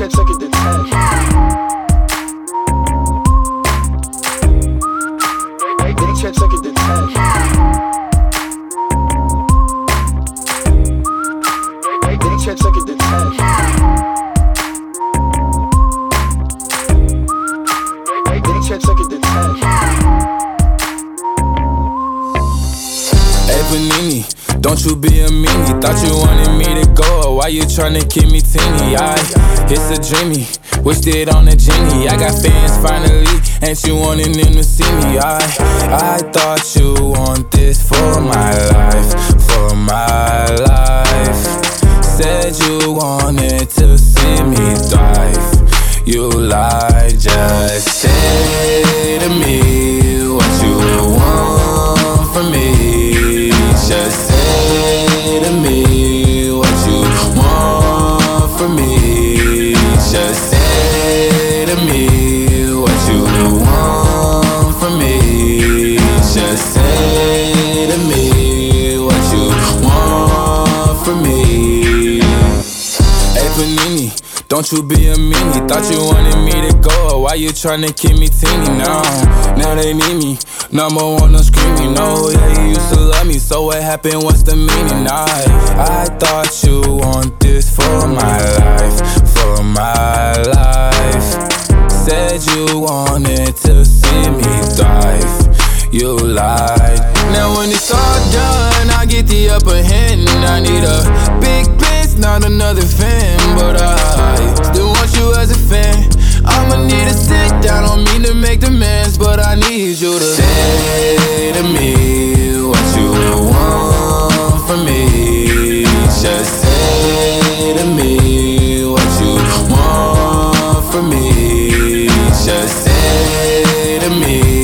took it to 10. They took it to 10. They took it to 10. They took it to 10. Hey Panini, don't you be a meanie. Thought you wanted me to go, why you tryna keep me teeny? It's a dreamy, wished it on a genie. I got fans finally, ain't you wanting them to see me? I thought you want this for my life, for my life. Said you wanted to see me thrive. You lied, just say to me what you want from me. Just say to me what you want from me. Just say to me what you want from me. Just say to me what you want from me. Hey Panini, don't you be a meanie. Thought you wanted me to go, why you tryna keep me teeny? Now they need me, number one on screaming. No, yeah, you used to love me, so what happened, what's the meaning? I thought you want this for my life, for my life. Said you wanted to see me thrive. You lied. Now when it's all done, I get the upper hand. I need a big bitch, not another fan. But I still want you as a fan. I'ma need to sit down, don't mean to make demands, but I need you to say to me what you want from me. Just say to me what you want from me. Just say to me